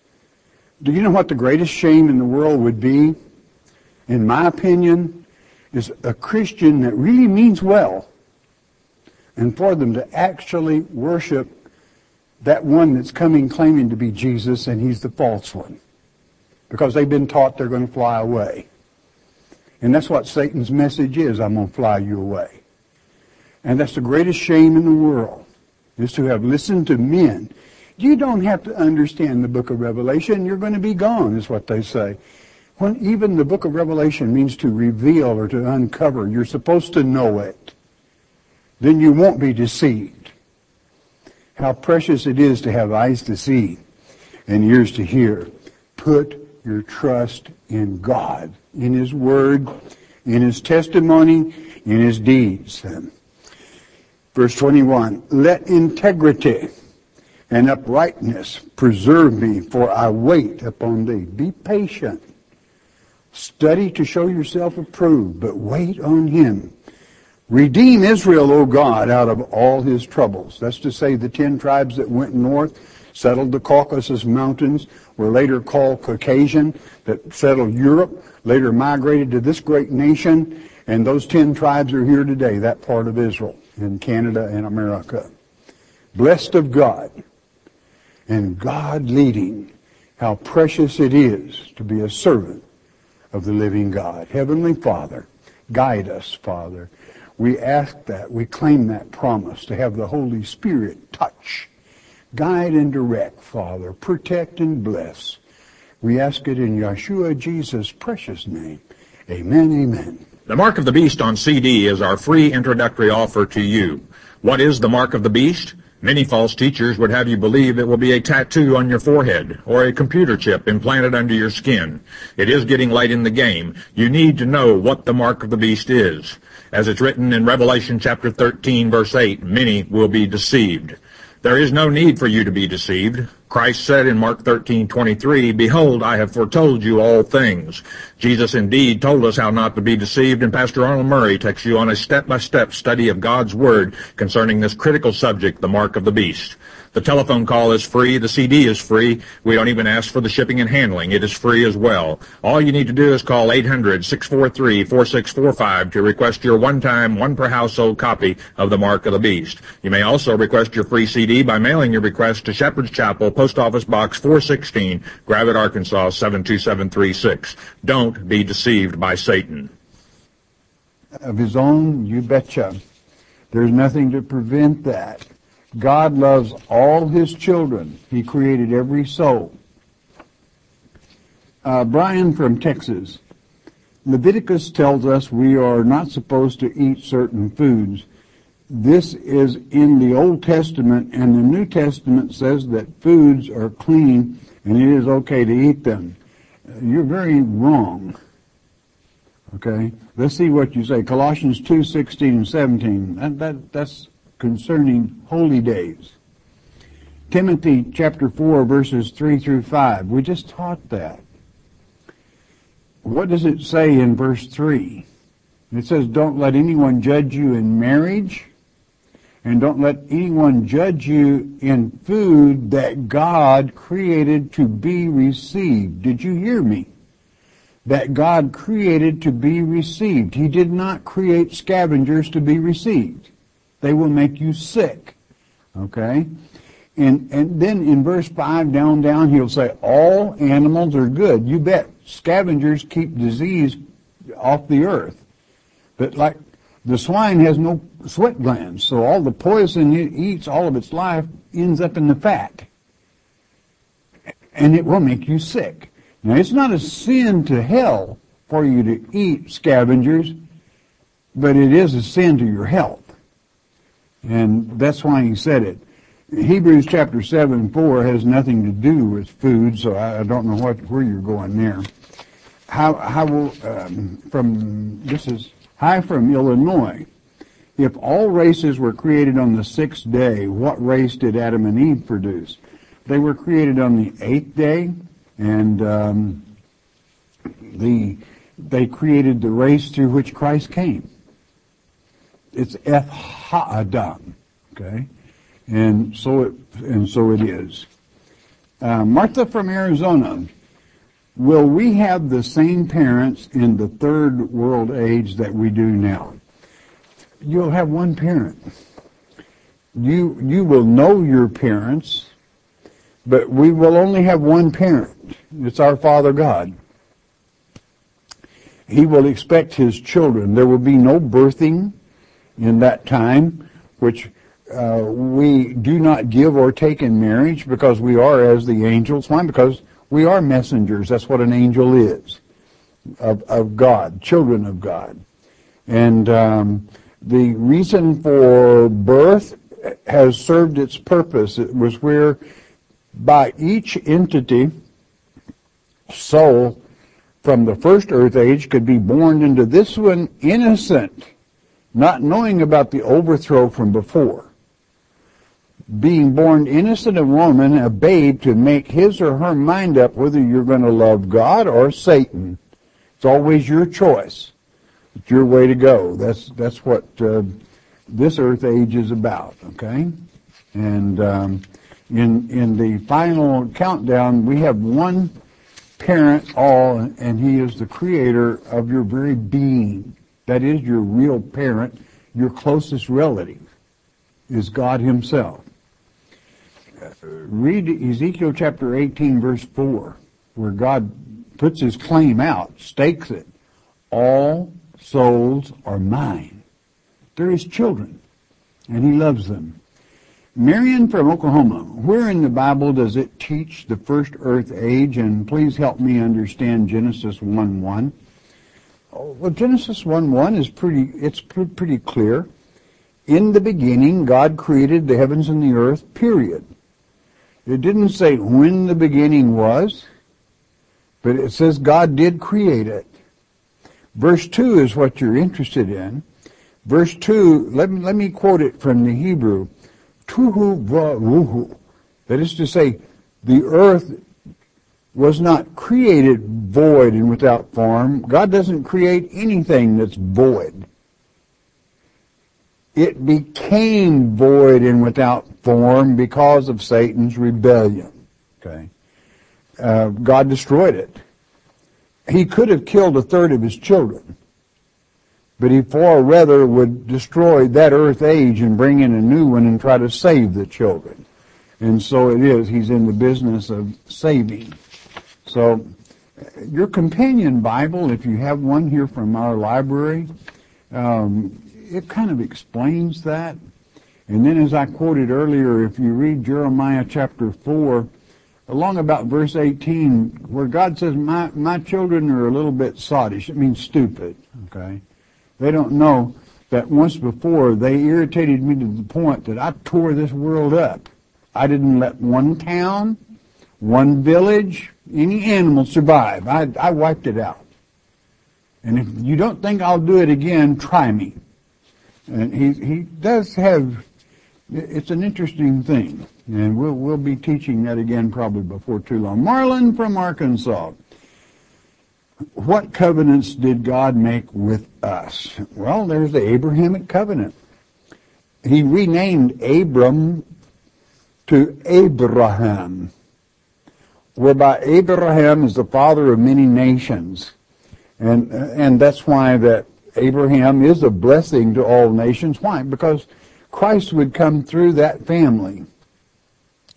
Do you know what the greatest shame in the world would be? In my opinion, is a Christian that really means well, and for them to actually worship that one that's coming claiming to be Jesus, and he's the false one, because they've been taught they're going to fly away. And that's what Satan's message is: I'm going to fly you away. And that's the greatest shame in the world, is to have listened to men. You don't have to understand the book of Revelation. You're going to be gone, is what they say. When even the book of Revelation means to reveal or to uncover, you're supposed to know it. Then you won't be deceived. How precious it is to have eyes to see and ears to hear. Put your trust in God, in His Word, in His testimony, in His deeds. Verse twenty-one, let integrity and uprightness preserve me, for I wait upon thee. Be patient. Study to show yourself approved, but wait on Him. Redeem Israel, O God, out of all his troubles. That's to say, the ten tribes that went north, settled the Caucasus Mountains, were later called Caucasian, that settled Europe, later migrated to this great nation, and those ten tribes are here today, that part of Israel, in Canada and America. Blessed of God, and God leading. How precious it is to be a servant of the living God. Heavenly Father, guide us, Father. We ask that, we claim that promise to have the Holy Spirit touch, guide and direct, Father, protect and bless. We ask it in Yeshua Jesus' precious name. Amen, amen. The Mark of the Beast on C D is our free introductory offer to you. What is the Mark of the Beast? Many false teachers would have you believe it will be a tattoo on your forehead or a computer chip implanted under your skin. It is getting late in the game. You need to know what the Mark of the Beast is. As it's written in Revelation chapter thirteen, verse eight, many will be deceived. There is no need for you to be deceived. Christ said in Mark thirteen twenty-three, behold, I have foretold you all things. Jesus indeed told us how not to be deceived, and Pastor Arnold Murray takes you on a step-by-step study of God's Word concerning this critical subject, the Mark of the Beast. The telephone call is free. The C D is free. We don't even ask for the shipping and handling. It is free as well. All you need to do is call eight hundred, six four three, four six four five to request your one-time, one-per-household copy of the Mark of the Beast. You may also request your free C D by mailing your request to Shepherd's Chapel, Post Office Box four sixteen, Gravette, Arkansas seven two seven three six. Don't be deceived by Satan. Of his own, you betcha. There's nothing to prevent that. God loves all his children. He created every soul. Uh, Brian from Texas. Leviticus tells us we are not supposed to eat certain foods. This is in the Old Testament, and the New Testament says that foods are clean and it is okay to eat them. You're very wrong. Okay? Let's see what you say. Colossians two, sixteen and seventeen. That, that, that's concerning holy days. Timothy chapter four, verses three through five. We just taught that. What does it say in verse three? It says, don't let anyone judge you in marriage, and don't let anyone judge you in food that God created to be received. Did you hear me? That God created to be received. He did not create scavengers to be received. They will make you sick. Okay? And, and then in verse five down, down, he'll say, all animals are good. You bet. Scavengers keep disease off the earth. But like the swine has no sweat glands, so all the poison it eats all of its life ends up in the fat. And it will make you sick. Now, it's not a sin to hell for you to eat scavengers, but it is a sin to your health. And that's why he said it. Hebrews chapter seven, four has nothing to do with food, so I, I don't know what where you're going there. How, how will, um, from, this is Hi from Illinois. If all races were created on the sixth day, what race did Adam and Eve produce? They were created on the eighth day, and um, the they created the race through which Christ came. It's Eth Ha'adam, okay, and so it and so it is. Uh, Martha from Arizona. Will we have the same parents in the third world age that we do now? You'll have one parent. You you will know your parents, but we will only have one parent. It's our Father God. He will expect his children. There will be no birthing in that time, which uh, we do not give or take in marriage because we are as the angels. Why? Because we are messengers. That's what an angel is, of, of God, children of God. And um, the reason for birth has served its purpose. It was where by each entity, soul from the first earth age could be born into this one innocent, not knowing about the overthrow from before. Being born innocent of woman, a babe, to make his or her mind up whether you're going to love God or Satan. It's always your choice. It's your way to go. That's that's what uh, this earth age is about, okay? And um, in in the final countdown, we have one parent, all, and he is the creator of your very being. That is your real parent. Your closest relative is God himself. Read Ezekiel chapter eighteen, verse four, where God puts his claim out, stakes it. All souls are mine. They're his children, and he loves them. Marion from Oklahoma, where in the Bible does it teach the first earth age? And please help me understand Genesis one one. Oh, well, Genesis one one is pretty, it's pretty clear. In the beginning, God created the heavens and the earth, period. It didn't say when the beginning was, but it says God did create it. Verse two is what you're interested in. Verse two, let me, let me quote it from the Hebrew. Tuhu va'ruhu. That is to say, the earth was not created void and without form. God doesn't create anything that's void. It became void and without form because of Satan's rebellion. Okay, uh, God destroyed it. He could have killed a third of his children, but he far rather would destroy that earth age and bring in a new one and try to save the children. And so it is. He's in the business of saving. So your companion Bible, if you have one here from our library, um, it kind of explains that. And then as I quoted earlier, if you read Jeremiah chapter four, along about verse eighteen, where God says, my, my children are a little bit sottish. It means stupid, okay? They don't know that once before they irritated me to the point that I tore this world up. I didn't let one town, one village, any animal survive. I, I wiped it out. And if you don't think I'll do it again, try me. And he he does have, it's an interesting thing. And we'll we'll be teaching that again probably before too long. Marlon from Arkansas. What covenants did God make with us? Well, there's the Abrahamic covenant. He renamed Abram to Abraham, whereby Abraham is the father of many nations. And and that's why that Abraham is a blessing to all nations. Why? Because Christ would come through that family.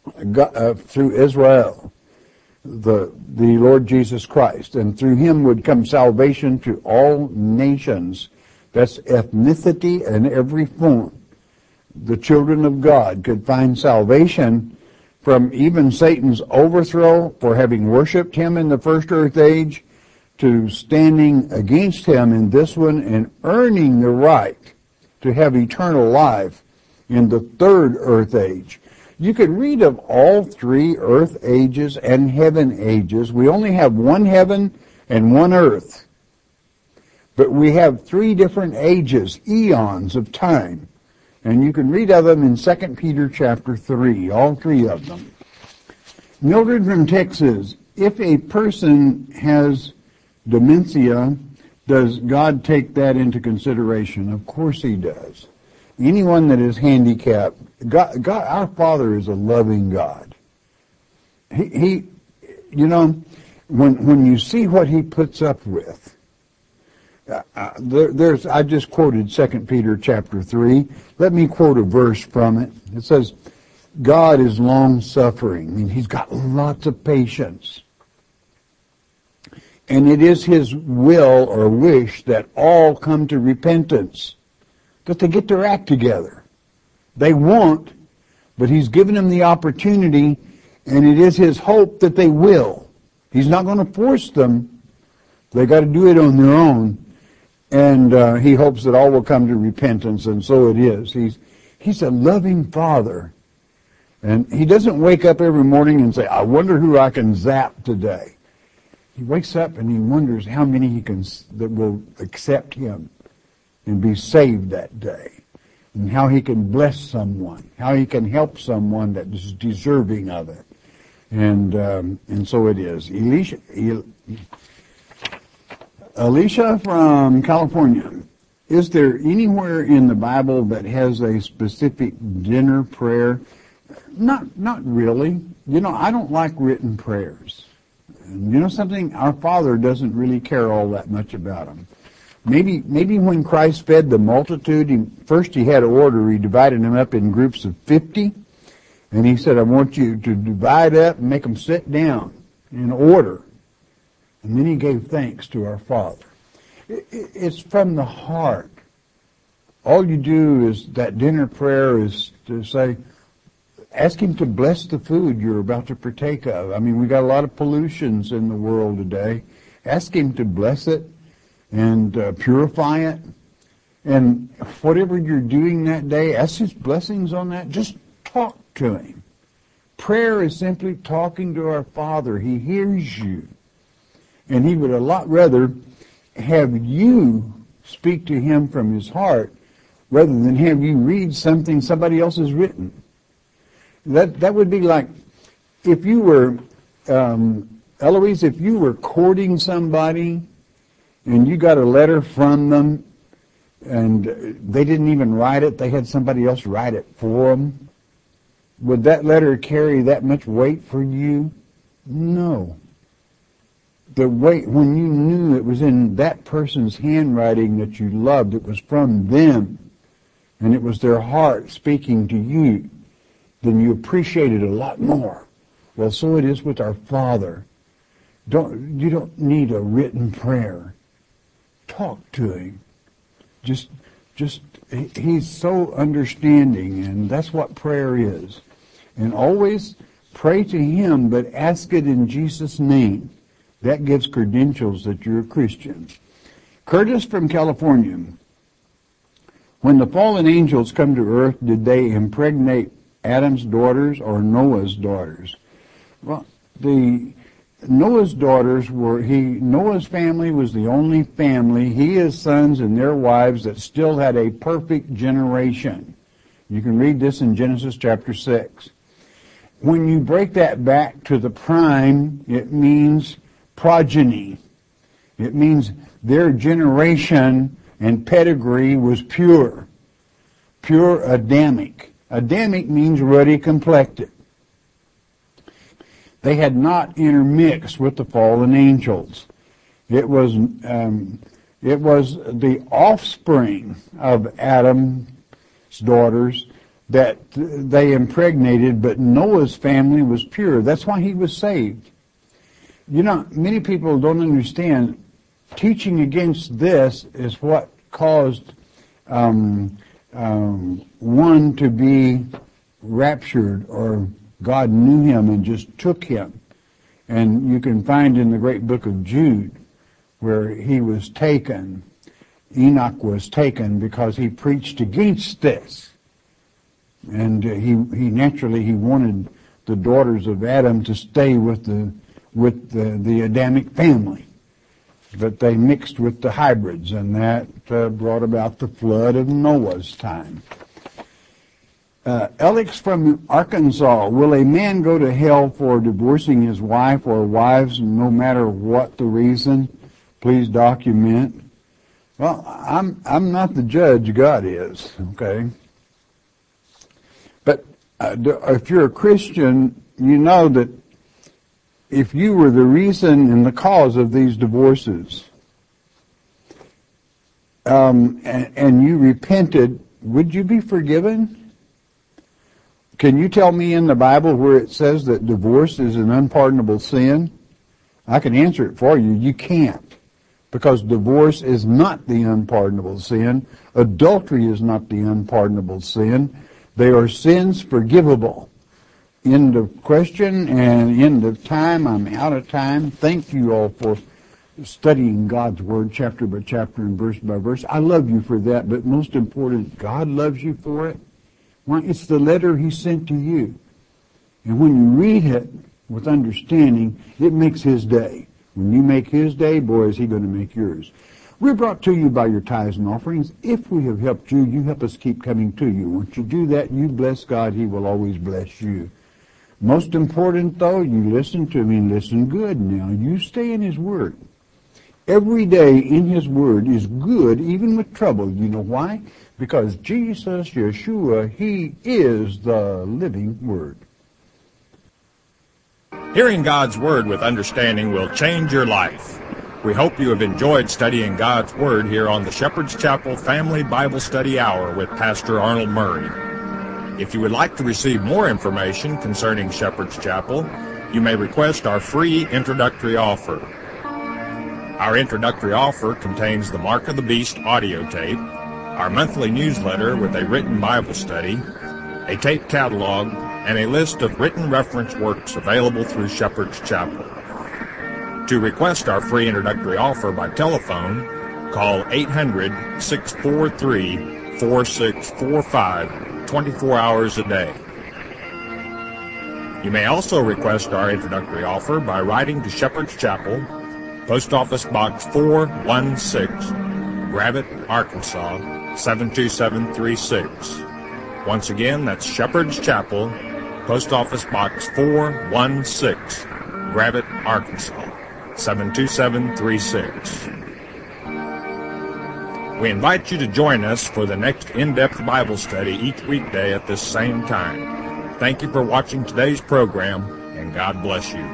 God, uh, through Israel, the the Lord Jesus Christ, and through him would come salvation to all nations. That's ethnicity in every form. The children of God could find salvation from even Satan's overthrow for having worshipped him in the first earth age, to standing against him in this one and earning the right to have eternal life in the third earth age. You could read of all three earth ages and heaven ages. We only have one heaven and one earth. But we have three different ages, eons of time. And you can read of them in Second Peter chapter three, all three of them. Mildred from Texas, if a person has dementia, does God take that into consideration? Of course he does. Anyone that is handicapped, God, God, our Father is a loving God. He, he, you know, when when you see what he puts up with, uh, uh, there, there's. I just quoted Second Peter chapter three. Let me quote a verse from it. It says, "God is long suffering." I mean, he's got lots of patience. And it is his will or wish that all come to repentance, that they get their act together. They won't, but he's given them the opportunity, and it is his hope that they will. He's not going to force them. They got to do it on their own, and uh, he hopes that all will come to repentance, and so it is. He's he's a loving Father, and he doesn't wake up every morning and say, "I wonder who I can zap today." He wakes up and he wonders how many he can that will accept him and be saved that day, and how he can bless someone, how he can help someone that is deserving of it, and um, and so it is. Alicia, Alicia from California, is there anywhere in the Bible that has a specific dinner prayer? Not not really. You know, I don't like written prayers. And you know something? Our Father doesn't really care all that much about them. Maybe maybe when Christ fed the multitude, he, first he had an order. He divided them up in groups of fifty. And he said, I want you to divide up and make them sit down in order. And then he gave thanks to our Father. It, it, it's from the heart. All you do is, that dinner prayer is to say, ask him to bless the food you're about to partake of. I mean, we got a lot of pollutions in the world today. Ask him to bless it and uh, purify it. And whatever you're doing that day, ask his blessings on that. Just talk to him. Prayer is simply talking to our Father. He hears you. And he would a lot rather have you speak to him from his heart rather than have you read something somebody else has written. That that would be like if you were, um, Eloise, if you were courting somebody and you got a letter from them and they didn't even write it, they had somebody else write it for them, would that letter carry that much weight for you? No. The weight, when you knew it was in that person's handwriting that you loved, it was from them, and it was their heart speaking to you, then you appreciate it a lot more. Well, so it is with our Father. Don't you don't need a written prayer. Talk to him. Just, just he's so understanding, and that's what prayer is. And always pray to him, but ask it in Jesus' name. That gives credentials that you're a Christian. Curtis from California. When the fallen angels come to earth, did they impregnate Adam's daughters or Noah's daughters? Well, the Noah's daughters were, he, Noah's family was the only family, he, his sons, and their wives that still had a perfect generation. You can read this in Genesis chapter six. When you break that back to the prime, it means progeny. It means their generation and pedigree was pure. Pure Adamic. Adamic means ruddy complected. They had not intermixed with the fallen angels. It was um, it was the offspring of Adam's daughters that they impregnated, but Noah's family was pure. That's why he was saved. You know, many people don't understand. Teaching against this is what caused um, um, one to be raptured, or God knew him and just took him. And you can find in the great book of Jude where he was taken. Enoch was taken because he preached against this. And uh, he, he naturally, he wanted the daughters of Adam to stay with the, with the, the Adamic family. But they mixed with the hybrids, and that uh, brought about the flood of Noah's time. Uh, Alex from Arkansas, will a man go to hell for divorcing his wife or wives no matter what the reason? Please document. Well, I'm I'm not the judge, God is, okay? But uh, if you're a Christian, you know that if you were the reason and the cause of these divorces, um, and, and you repented, would you be forgiven? Can you tell me in the Bible where it says that divorce is an unpardonable sin? I can answer it for you. You can't. Because divorce is not the unpardonable sin. Adultery is not the unpardonable sin. They are sins forgivable. End of question and end of time. I'm out of time. Thank you all for studying God's Word chapter by chapter and verse by verse. I love you for that, but most important, God loves you for it. Well, it's the letter He sent to you. And when you read it with understanding, it makes His day. When you make His day, boy, is He going to make yours. We're brought to you by your tithes and offerings. If we have helped you, you help us keep coming to you. Once you do that, you bless God. He will always bless you. Most important, though, you listen to me and listen good now. You stay in His Word. Every day in His Word is good, even with trouble. You know why? Because Jesus, Yeshua, He is the living Word. Hearing God's Word with understanding will change your life. We hope you have enjoyed studying God's Word here on the Shepherd's Chapel Family Bible Study Hour with Pastor Arnold Murray. If you would like to receive more information concerning Shepherd's Chapel, you may request our free introductory offer. Our introductory offer contains the Mark of the Beast audio tape, our monthly newsletter with a written Bible study, a tape catalog, and a list of written reference works available through Shepherd's Chapel. To request our free introductory offer by telephone, call eight hundred, six four three, four six four five twenty-four hours a day. You may also request our introductory offer by writing to Shepherd's Chapel, Post Office Box four one six, Gravette, Arkansas, seven two seven three six. Once again, that's Shepherd's Chapel, Post Office Box four one six, Gravette, Arkansas, seven two seven three six. We invite you to join us for the next in-depth Bible study each weekday at this same time. Thank you for watching today's program, and God bless you.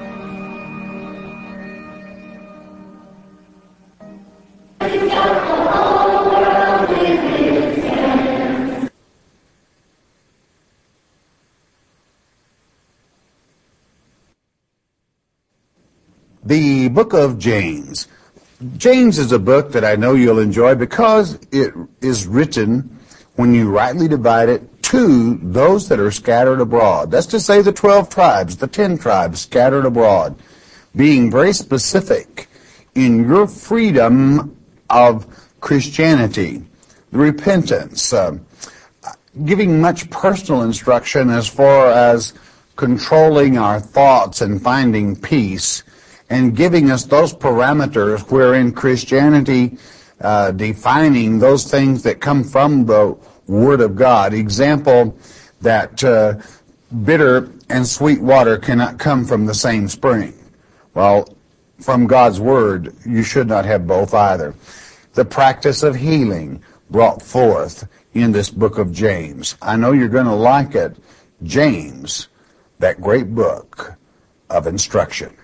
The book of James. James is a book that I know you'll enjoy because it is written, when you rightly divide it, to those that are scattered abroad. That's to say the twelve tribes, the ten tribes scattered abroad, being very specific in your freedom of Christianity, the repentance, uh, giving much personal instruction as far as controlling our thoughts and finding peace, and giving us those parameters wherein Christianity, uh, defining those things that come from the Word of God. Example, that uh, bitter and sweet water cannot come from the same spring. Well, from God's Word, you should not have both either. The practice of healing brought forth in this book of James. I know you're going to like it. James, that great book of instruction.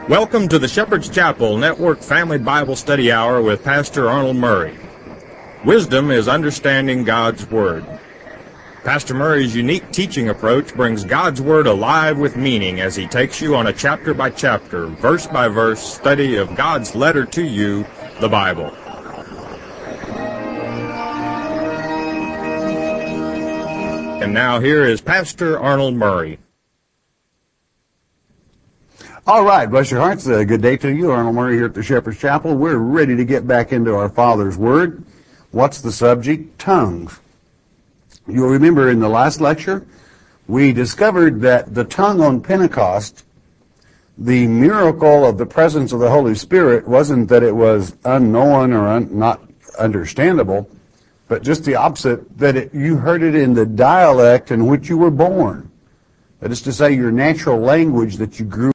Welcome to the Shepherd's Chapel Network Family Bible Study Hour with Pastor Arnold Murray. Wisdom is understanding God's Word. Pastor Murray's unique teaching approach brings God's Word alive with meaning as he takes you on a chapter-by-chapter, verse-by-verse study of God's letter to you, the Bible. And now here is Pastor Arnold Murray. All right, bless your hearts. A good day to you. Arnold Murray here at the Shepherd's Chapel. We're ready to get back into our Father's Word. What's the subject? Tongues. You'll remember in the last lecture, we discovered that the tongue on Pentecost, the miracle of the presence of the Holy Spirit, wasn't that it was unknown or un- not understandable, but just the opposite, that it, you heard it in the dialect in which you were born. That is to say, your natural language that you grew